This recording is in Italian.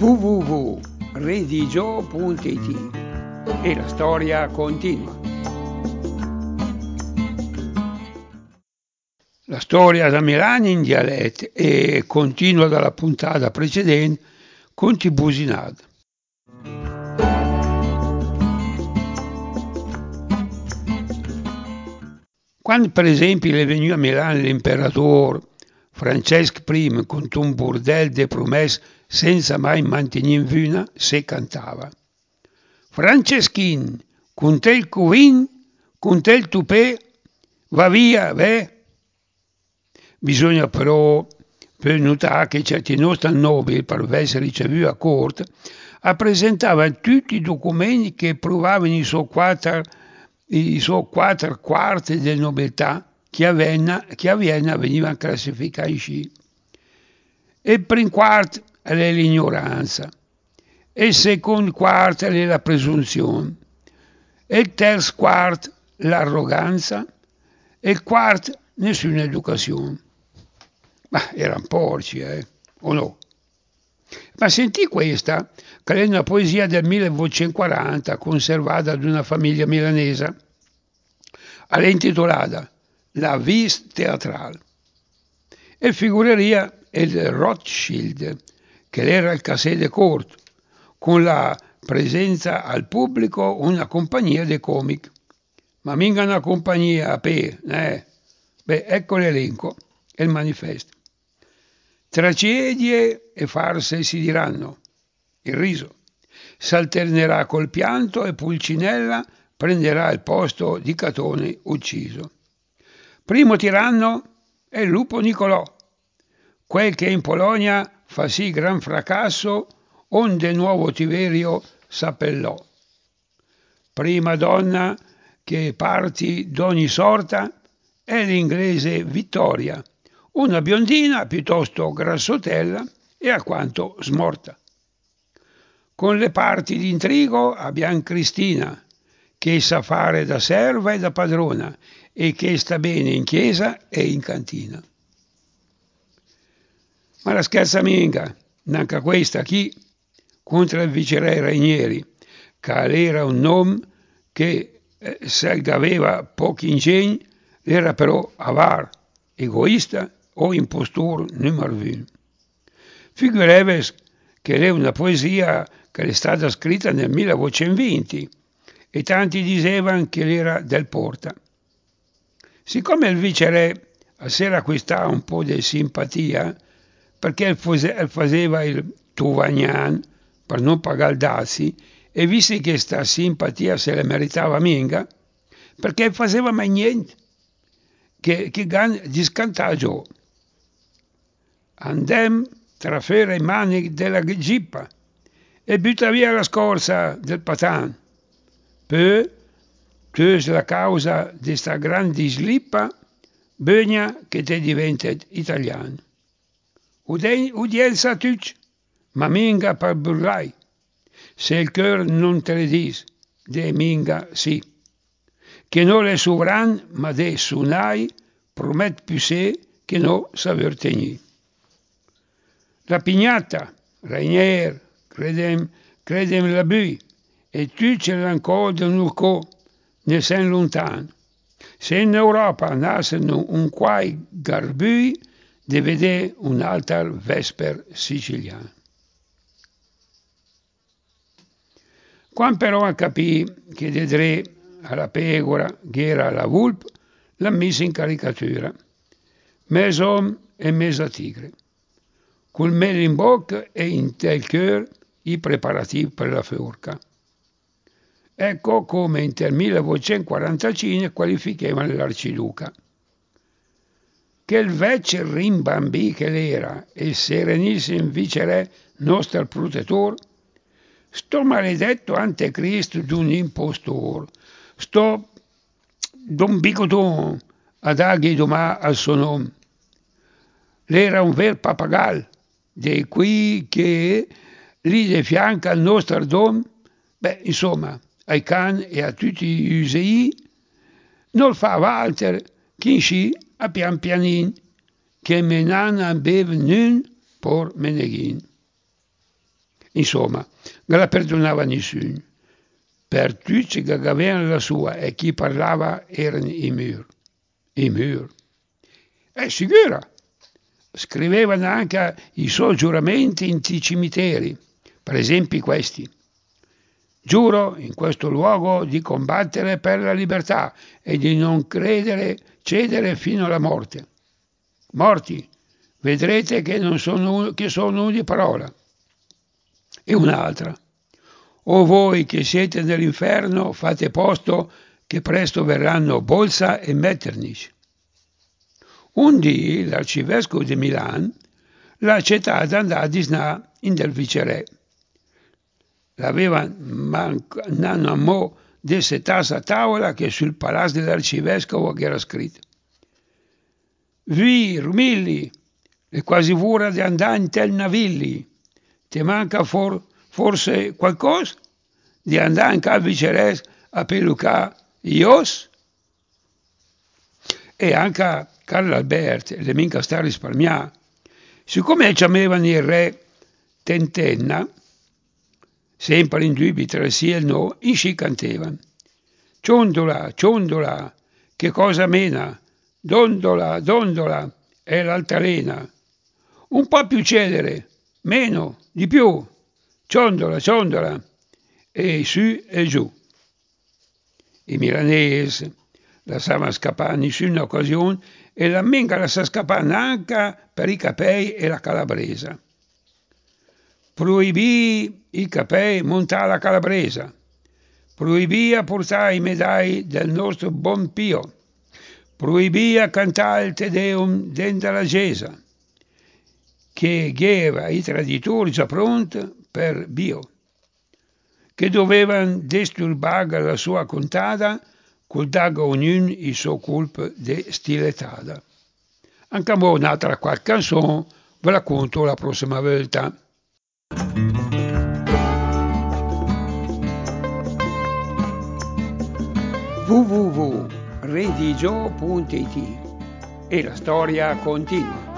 www.redigio.it e la storia continua. La storia da Milano in dialetto e continua dalla puntata precedente con Tibusinad. Quando per esempio le veniva a Milano l'imperatore Francesco I con un burdel de promesse senza mai mantenere in vuna, se cantava. Franceschin, con te il cuvin, con te il tupè, va via, beh. Bisogna però per notare che certi nostri nobili, per essere ricevuti a corte, presentavano tutti i documenti che provavano i suoi quattro quarti di nobiltà che a Vienna venivano classificati in sci. Il primo quarto è l'ignoranza, il secondo quarto è la presunzione, il terzo quarto l'arroganza e il quarto nessuna educazione. Ma erano porci, o no? Ma sentì questa, che è una poesia del 1940 conservata ad una famiglia milanese. È intitolata La Vis Teatrale. E figureria il Rothschild, che era il cassè de corte, con la presenza al pubblico una compagnia di comic. Ma minga una compagnia a Beh, ecco l'elenco e il manifesto. Tragedie e farse si diranno. Il riso s'alternerà col pianto e Pulcinella prenderà il posto di Catone ucciso. Primo tiranno è il lupo Nicolò, quel che in Polonia fa sì gran fracasso onde nuovo Tiberio s'appellò. Prima donna che parti d'ogni sorta è l'inglese Vittoria, una biondina piuttosto grassotella e alquanto smorta. Con le parti d'intrigo abbiamo Cristina, che sa fare da serva e da padrona e che sta bene in chiesa e in cantina. Ma la scherza minga, neanche questa chi, contro il viceré Rainieri, che era un nome che se aveva pochi ingegni, era però avar, egoista o impostor numero uno. Figureves che è una poesia che è stata scritta nel 1920 e tanti dicevano che era del Porta. Siccome il viceré si era acquistato un po' di simpatia, perché faceva il Tuvagnan per non pagare dazi, e visto che sta simpatia se la meritava minga, perché faceva mai niente che di scantaggio. Andem trafere i mani della gippa e butta via la scorza del patan. Poi, tus la causa di sta grande slippa, bisogna che te diventi italiano. Udienza tuc, ma minga per burlai. Se il cœur non te le dis, de minga sì. Che non è sovran, ma de sunai, promet più se che no saver tenir. La pignata, Rainier, credem la bui, e tu ce l'ancora de nurco, ne sen lontan. Se in Europa nascono un quai garbui, de vedere un altar vesper siciliano. Quando però capì che de dre alla pecora, che era la vulp, l'ha mise in caricatura. Mezzo uomo e mezza tigre. Col mele in bocca e in tel cœur i preparativi per la forca. Ecco come in 1945 qualificavano l'arciduca. Che il vecchio rimbambì che l'era e serenissimo viceré nostro protettor, sto maledetto anticristo d'un impostor, sto d'un bigoton a dargli domà al suo nome. L'era un ver papagal, di qui che lì di fianco al nostro dom, insomma, ai cani e a tutti gli usei, non fava altro che in sci a pian pianin, che menan beve nun por meneghin. Insomma, non la perdonava nessuno. Per tutti che avevano la sua e chi parlava erano i muri. I muri. Sicuro! Scrivevano anche i suoi giuramenti in cimiteri, per esempio questi. Giuro in questo luogo di combattere per la libertà e di non cedere fino alla morte. Morti, vedrete che sono uno di parola. E un'altra. O voi che siete nell'inferno fate posto che presto verranno Bolsa e Metternich. Un dì l'arcivescovo di Milan l'ha accettata andare a disnà in del viceré. L'aveva mancato mo di settarsi a tavola che sul palazzo dell'arcivescovo che era scritto. Vi, Rumilli, è quasi vura di andare in tel navilli. Ti manca forse qualcosa? Di andare anche al viceré a pelucare ios? E anche Carlo Alberto le mica sta a risparmiare. Siccome ci avevano il re Tentenna, sempre in dubbio tra il sì e il no, in sci cantevano. Ciondola, ciondola, che cosa mena? Dondola, dondola, è l'altalena. Un po' più celere, meno, di più. Ciondola, ciondola, e su e giù. I milanesi la stavano scappare in nessuna occasione e la minga la sa scappare anche per i capei e la calabresa. Proibì i capei montare la calabresa. Proibì a portare i medagli del nostro buon Pio. Proibì a cantare il Te Deum dentro la chiesa, che aveva i traditori già pronti per Dio, che dovevano disturbare la sua contata col dago ognuno il suo colpo di stilettada. Anche a voi un'altra qualche canzone, ve la conto la prossima volta. www.redigio.it e la storia continua.